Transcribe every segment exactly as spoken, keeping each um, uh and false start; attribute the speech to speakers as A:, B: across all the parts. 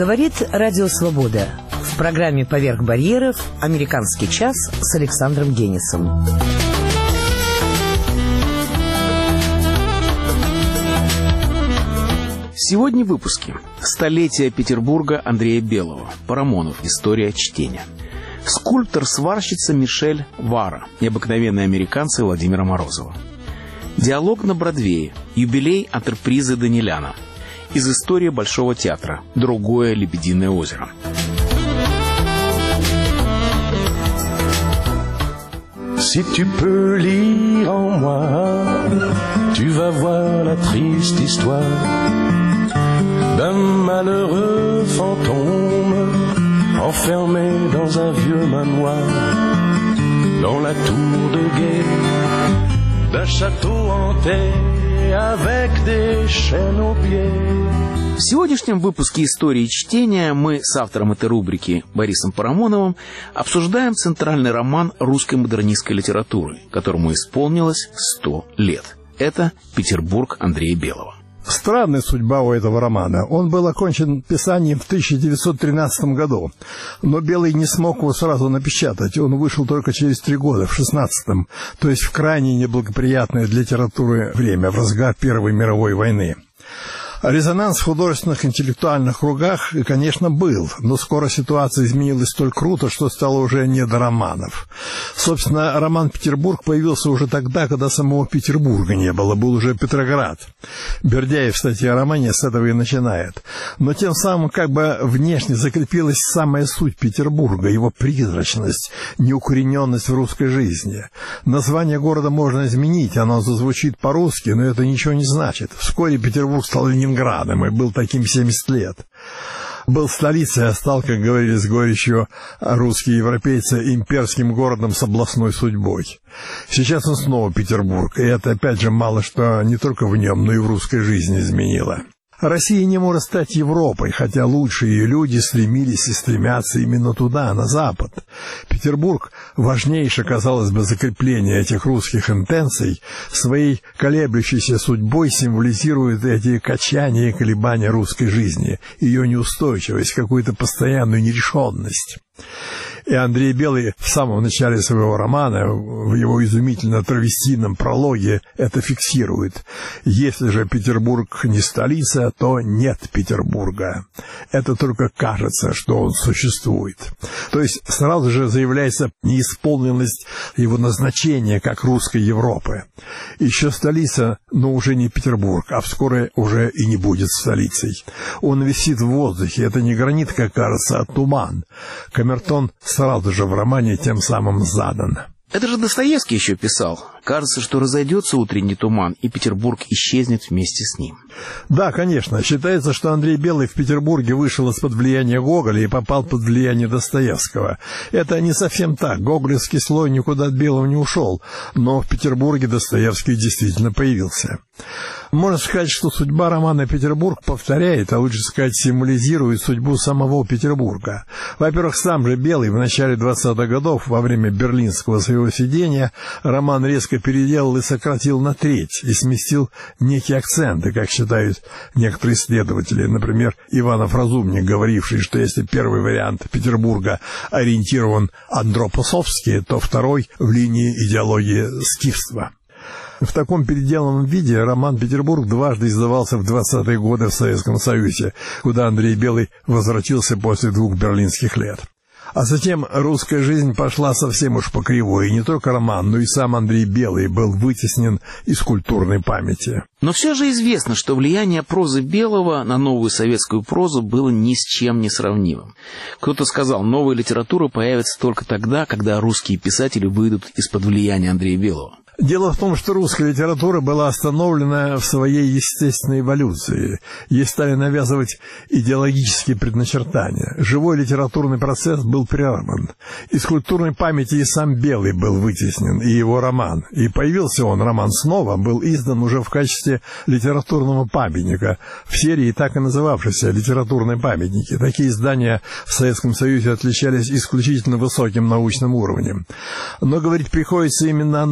A: Говорит Радио Свобода. В программе «Поверх барьеров» «Американский час» с Александром Генисом.
B: Сегодня в выпуске. Столетие Петербурга Андрея Белого. Парамонов. История чтения. Скульптор-сварщица Мишель Вара. Необыкновенные американцы Владимира Морозова. Диалог на Бродвее. Юбилей антрепризы Даниляна. Из истории Большого театра. Другое Лебединое озеро.
C: Si tu peux lire en moi, tu vas voir la triste histoire d'un malheureux fantôme enfermé dans un vieux manoir, dans la tour de guet d'un château hanté avec des chaînes aux pieds.
B: В сегодняшнем выпуске «Истории чтения» мы с автором этой рубрики Борисом Парамоновым обсуждаем центральный роман русской модернистской литературы, которому исполнилось сто лет. Это «Петербург» Андрея Белого.
D: Странная судьба у этого романа. Он был окончен писанием в тысяча девятьсот тринадцатом году, но Белый не смог его сразу напечатать. Он вышел только через три года, в шестнадцатом, то есть в крайне неблагоприятное для литературы время, в разгар Первой мировой войны. Резонанс в художественных интеллектуальных кругах, конечно, был, но скоро ситуация изменилась столь круто, что стало уже не до романов. Собственно, роман «Петербург» появился уже тогда, когда самого Петербурга не было, был уже Петроград. Бердяев в статье о романе с этого и начинает. Но тем самым как бы внешне закрепилась самая суть Петербурга, его призрачность, неукорененность в русской жизни. Название города можно изменить, оно зазвучит по-русски, но это ничего не значит. Вскоре Петербург стал Ленинградом. Градом, и был таким семьдесят лет. Был столицей, а стал, как говорили с горечью русские европейцы, имперским городом с областной судьбой. Сейчас он снова Петербург, и это, опять же, мало что не только в нем, но и в русской жизни изменило. Россия не может стать Европой, хотя лучшие ее люди стремились и стремятся именно туда, на Запад. Петербург, важнейшее, казалось бы, закрепление этих русских интенций, своей колеблющейся судьбой символизирует эти качания и колебания русской жизни, ее неустойчивость, какую-то постоянную нерешенность. И Андрей Белый в самом начале своего романа, в его изумительно травестийном прологе, это фиксирует. Если же Петербург не столица, то нет Петербурга. Это только кажется, что он существует. То есть сразу же заявляется неисполненность его назначения как русской Европы. Еще столица, но уже не Петербург, а вскоре уже и не будет столицей. Он висит в воздухе, это не гранит, как кажется, а туман. Камертон сразу же в романе тем самым задан.
B: Это же Достоевский еще писал. Кажется, что разойдется утренний туман, и Петербург исчезнет вместе с ним.
D: Да, конечно. Считается, что Андрей Белый в Петербурге вышел из-под влияния Гоголя и попал под влияние Достоевского. Это не совсем так. Гоголевский слой никуда от Белого не ушел, но в Петербурге Достоевский действительно появился. Можно сказать, что судьба романа «Петербург» повторяет, а лучше сказать, символизирует судьбу самого Петербурга. Во-первых, сам же Белый в начале двадцатых годов, во время берлинского своего сидения, роман резко переделал и сократил на треть, и сместил некие акценты, как считают некоторые исследователи. Например, Иванов Разумник, говоривший, что если первый вариант Петербурга ориентирован андропосовски, то второй в линии идеологии скифства. В таком переделанном виде роман «Петербург» дважды издавался в двадцатые годы в Советском Союзе, куда Андрей Белый возвратился после двух берлинских лет. А затем русская жизнь пошла совсем уж по кривой, и не только роман, но и сам Андрей Белый был вытеснен из культурной памяти.
B: Но все же известно, что влияние прозы Белого на новую советскую прозу было ни с чем не сравнимым. Кто-то сказал, новая литература появится только тогда, когда русские писатели выйдут из-под влияния Андрея Белого.
D: Дело в том, что русская литература была остановлена в своей естественной эволюции. Ей стали навязывать идеологические предначертания. Живой литературный процесс был прерван. Из культурной памяти и сам Белый был вытеснен, и его роман. И появился он, роман снова, был издан уже в качестве литературного памятника, в серии так и называвшейся «Литературные памятники». Такие издания в Советском Союзе отличались исключительно высоким научным уровнем. Но говорить приходится именно о науке,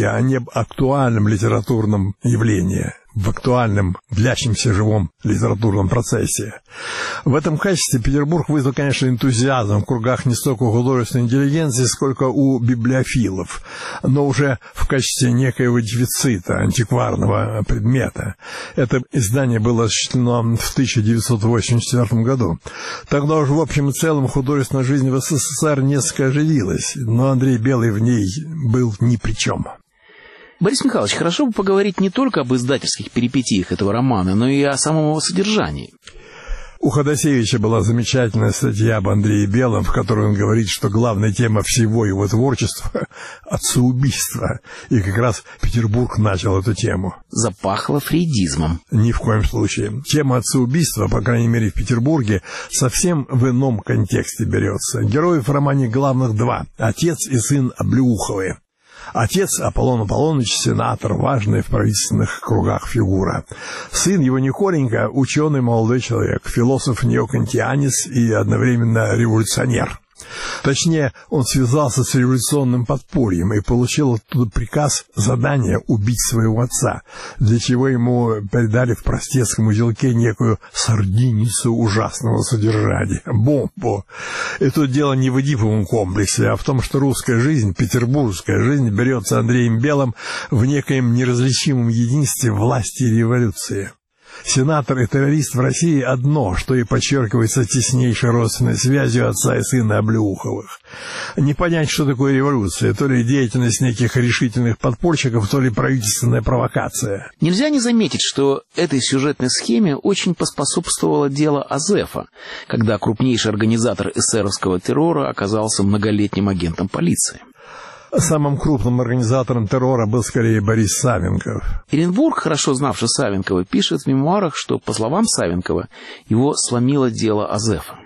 D: Петербурге, а не об актуальном литературном явлении, в актуальном, длящемся живом литературном процессе. В этом качестве Петербург вызвал, конечно, энтузиазм в кругах не столько у художественной интеллигенции, сколько у библиофилов, но уже в качестве некоего дефицита, антикварного предмета. Это издание было осуществлено в тысяча девятьсот восемьдесят четвёртом году. Тогда уже в общем и целом художественная жизнь в СССР несколько оживилась, но Андрей Белый в ней был ни при чем.
B: Борис Михайлович, хорошо бы поговорить не только об издательских перипетиях этого романа, но и о самом его содержании.
D: У Ходосевича была замечательная статья об Андрее Белом, в которой он говорит, что главная тема всего его творчества – отцеубийство. И как раз Петербург начал эту тему.
B: Запахло фрейдизмом.
D: Ни в коем случае. Тема отцеубийства, по крайней мере в Петербурге, совсем в ином контексте берется. Героев в романе главных два – отец и сын Облеуховы. Отец Аполлон Аполлоныч, сенатор, важная в правительственных кругах фигура. Сын его Николенька, ученый молодой человек, философ-неокантианец и одновременно революционер. Точнее, он связался с революционным подпольем и получил оттуда приказ, задание убить своего отца, для чего ему передали в простецком узелке некую сардиницу ужасного содержания, бомбу. И тут дело не в Эдиповом комплексе, а в том, что русская жизнь, петербургская жизнь, берется Андреем Белым в некоем неразличимом единстве власти и революции. Сенатор и террорист в России одно, что и подчеркивается теснейшей родственной связью отца и сына Облеуховых. Не понять, что такое революция, то ли деятельность неких решительных подпольщиков, то ли правительственная провокация.
B: Нельзя не заметить, что этой сюжетной схеме очень поспособствовало дело Азефа, когда крупнейший организатор эсеровского террора оказался многолетним агентом полиции.
D: Самым крупным организатором террора был скорее Борис Савенков.
B: Эренбург, хорошо знавший Савенкова, пишет в мемуарах, что, по словам Савенкова, его сломило дело Азефа.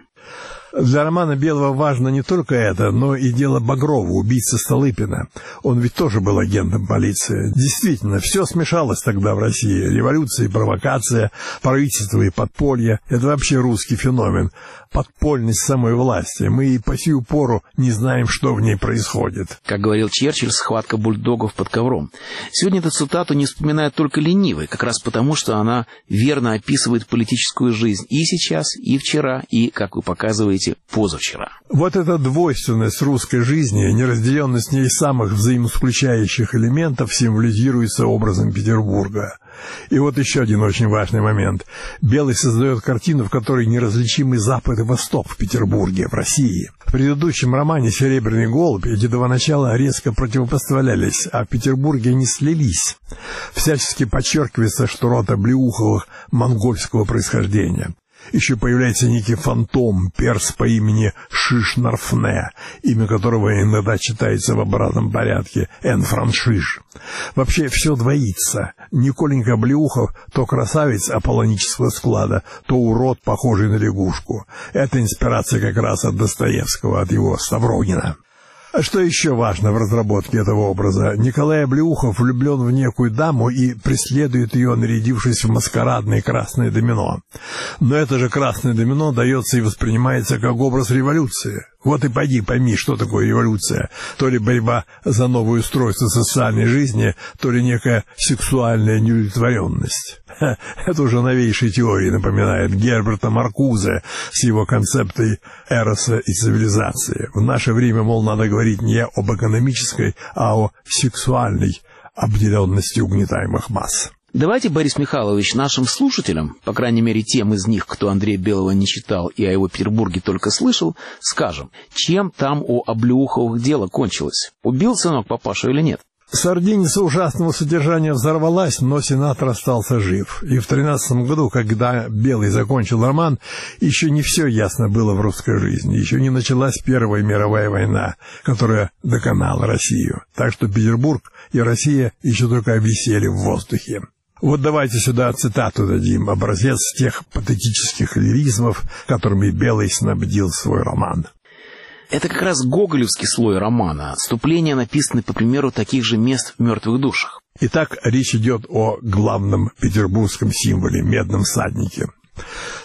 D: Для романа Белого важно не только это, но и дело Багрова, убийцы Столыпина. Он ведь тоже был агентом полиции. Действительно, все смешалось тогда в России. Революция и провокация, правительство и подполье. Это вообще русский феномен. Подпольность самой власти. Мы и по сию пору не знаем, что в ней происходит.
B: Как говорил Черчилль, схватка бульдогов под ковром. Сегодня эту цитату не вспоминает только ленивый, как раз потому, что она верно описывает политическую жизнь и сейчас, и вчера, и, как вы показываете, позавчера.
D: Вот эта двойственность русской жизни, неразделенность в ней самых взаимоисключающих элементов символизируется образом Петербурга. И вот еще один очень важный момент. Белый создает картину, в которой неразличимы Запад и Восток в Петербурге, в России. В предыдущем романе «Серебряный голубь» эти два начала резко противопоставлялись, а в Петербурге они слились. Всячески подчеркивается, что род Облеуховых монгольского происхождения. Еще появляется некий фантом, перс по имени Шиш-Нарфне, имя которого иногда читается в обратном порядке Эн-Франшиш. Вообще все двоится. Николенька Облеухов то красавец аполлонического склада, то урод, похожий на лягушку. Это инспирация как раз от Достоевского, от его Ставрогина. А что еще важно в разработке этого образа? Николай Облеухов влюблен в некую даму и преследует ее, нарядившись в маскарадное красное домино. Но это же красное домино дается и воспринимается как образ революции. Вот и пойди пойми, что такое революция. То ли борьба за новое устройство социальной жизни, то ли некая сексуальная неудовлетворенность. Ха, это уже новейшей теории напоминает Герберта Маркузе с его концепцией эроса и цивилизации. В наше время, мол, надо говорить не об экономической, а о сексуальной обделенности угнетаемых масс.
B: Давайте, Борис Михайлович, нашим слушателям, по крайней мере тем из них, кто Андрея Белого не читал и о его Петербурге только слышал, скажем, чем там у Облеуховых дело кончилось? Убил сынок папашу или нет?
D: Сардиница ужасного содержания взорвалась, но сенатор остался жив. И в тринадцатом году, когда Белый закончил роман, еще не все ясно было в русской жизни. Еще не началась Первая мировая война, которая доконала Россию. Так что Петербург и Россия еще только висели в воздухе. Вот давайте сюда цитату дадим, образец тех патетических лиризмов, которыми Белый снабдил свой роман.
B: Это как раз гоголевский слой романа. Отступления написаны по примеру таких же мест в «Мертвых душах».
D: Итак, речь идет о главном петербургском символе – медном всаднике.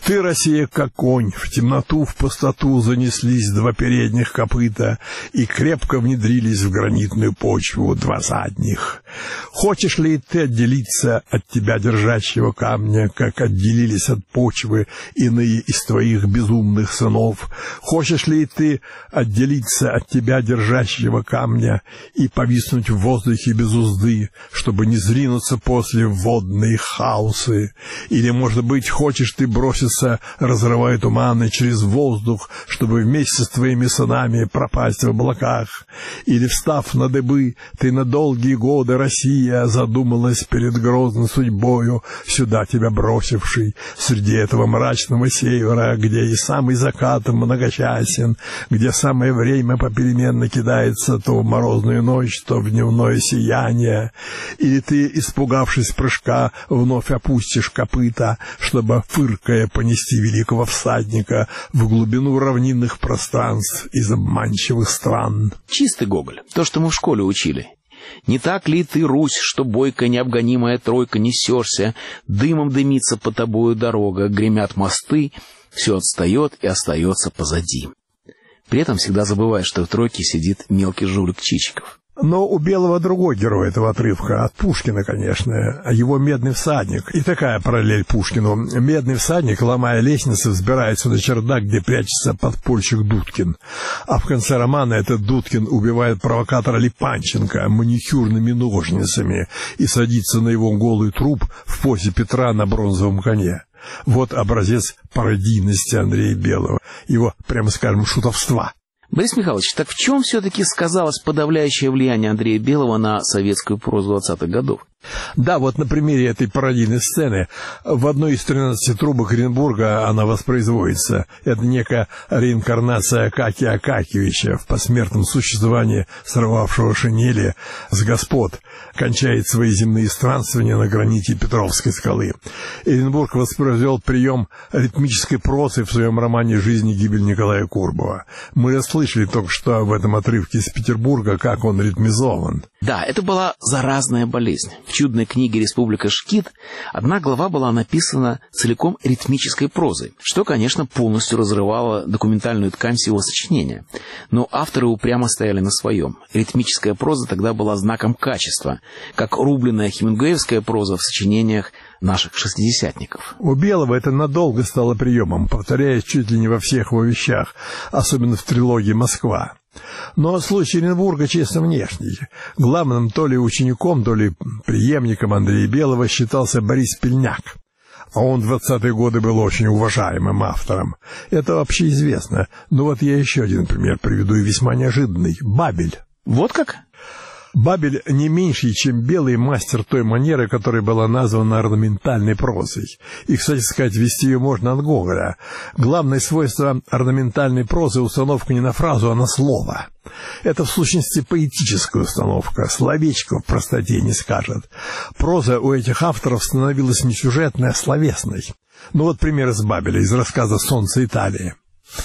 D: Ты, Россия, как конь, в темноту, в пустоту занеслись два передних копыта и крепко внедрились в гранитную почву два задних. Хочешь ли ты отделиться от тебя, держащего камня, как отделились от почвы иные из твоих безумных сынов? Хочешь ли ты отделиться от тебя, держащего камня, и повиснуть в воздухе без узды, чтобы не зринуться после в водные хаосы? Или, может быть, хочешь ты броситься, разрывая туманы через воздух, чтобы вместе с твоими сынами пропасть в облаках? Или, встав на дыбы, ты на долгие годы, Россия, задумалась перед грозной судьбою, сюда тебя бросивший, среди этого мрачного севера, где и самый закат многочасен, где самое время попеременно кидается то в морозную ночь, то в дневное сияние? Или ты, испугавшись прыжка, вновь опустишь копыта, чтобы, фыркая, понести великого всадника в глубину равнинных пространств из обманчивых стран?
B: Чистый Гоголь, то, что мы в школе учили. Не так ли ты, Русь, что бойко необгонимая тройка несешься, дымом дымится по тобою дорога, гремят мосты, все отстает и остается позади. При этом всегда забываешь, что в тройке сидит мелкий жулик Чичиков.
D: Но у Белого другой герой этого отрывка, от Пушкина, конечно, его «Медный всадник». И такая параллель Пушкину. Медный всадник, ломая лестницы, взбирается на чердак, где прячется подпольщик Дудкин. А в конце романа этот Дудкин убивает провокатора Липанченко маникюрными ножницами и садится на его голый труп в позе Петра на бронзовом коне. Вот образец пародийности Андрея Белого, его, прямо скажем, шутовства.
B: Борис Михайлович, так в чем все-таки сказалось подавляющее влияние Андрея Белого на советскую прозу двадцатых годов?
D: Да, вот на примере этой пародийной сцены в одной из тринадцати трубок Оренбурга она воспроизводится. Это некая реинкарнация Акакия Акакиевича в посмертном существовании, сорвавшего шинели с господ, кончает свои земные странствования на граните Петровской скалы. Оренбург воспроизвел прием ритмической прозы в своем романе «Жизнь и гибель» Николая Курбова. Мы слышали только что в этом отрывке из Петербурга, как он ритмизован.
B: Да, это была заразная болезнь. В чудной книге «Республика Шкит» одна глава была написана целиком ритмической прозой, что, конечно, полностью разрывало документальную ткань всего сочинения. Но авторы упрямо стояли на своем. Ритмическая проза тогда была знаком качества, как рубленная хемингуэевская проза в сочинениях наших шестидесятников.
D: У Белого это надолго стало приемом, повторяясь чуть ли не во всех его вещах, особенно в трилогии «Москва». Но случай Оренбурга чисто внешний. Главным то ли учеником, то ли преемником Андрея Белого считался Борис Пельняк. А он в двадцатые годы был очень уважаемым автором. Это вообще известно. Но вот я еще один пример приведу, и весьма неожиданный. Бабель.
B: Вот как?
D: Бабель не меньший, чем Белый, мастер той манеры, которая была названа орнаментальной прозой. И, кстати сказать, вести ее можно от Гоголя. Главное свойство орнаментальной прозы — установка не на фразу, а на слово. Это, в сущности, поэтическая установка, словечко в простоте не скажет. Проза у этих авторов становилась не сюжетной, а словесной. Ну вот пример из Бабеля, из рассказа «Солнце Италии».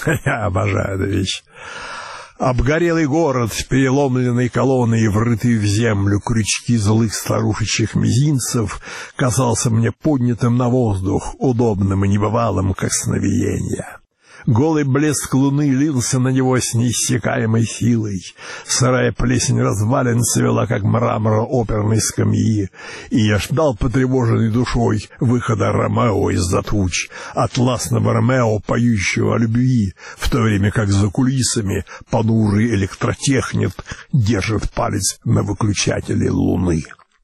D: Я обожаю эту вещь. Обгорелый город, переломленные колонны и врытые в землю крючки злых старушечьих мизинцев, казался мне поднятым на воздух, удобным и небывалым, как сновидение. Голый блеск луны лился на него с неиссякаемой силой. Сырая плесень развалин цвела, как мрамор оперной скамьи, и я ждал потревоженной душой выхода Ромео из-за туч, атласного Ромео, поющего о любви, в то время как за кулисами понурый электротехник держит палец на выключателе луны.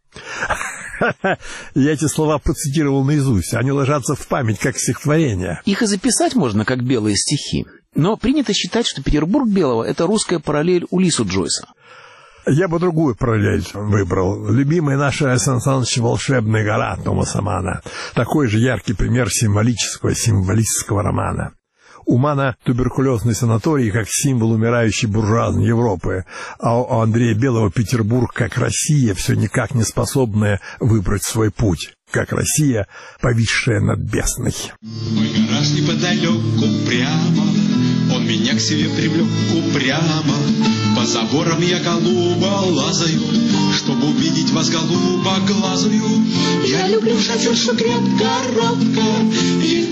D: Я эти слова процитировал наизусть. Они ложатся в память, как стихотворение.
B: Их и записать можно, как белые стихи. Но принято считать, что Петербург Белого — это русская параллель Улиссу Джойса.
D: Я бы другую параллель выбрал. Любимая наша Сан Саныч «Волшебная гора» Томаса Манна. Такой же яркий пример символического, символистского романа. У Манна туберкулезный санаторий как символ умирающей буржуазной Европы, а у Андрея Белого Петербург как Россия, все никак не способная выбрать свой путь, как Россия, повисшая над бездной.
E: Мой гараж неподалеку прямо, он меня к себе привлек упрямо. По заборам я голубо лазаю, чтобы увидеть вас голубо глазую. Я люблю шофершу крепко, робко,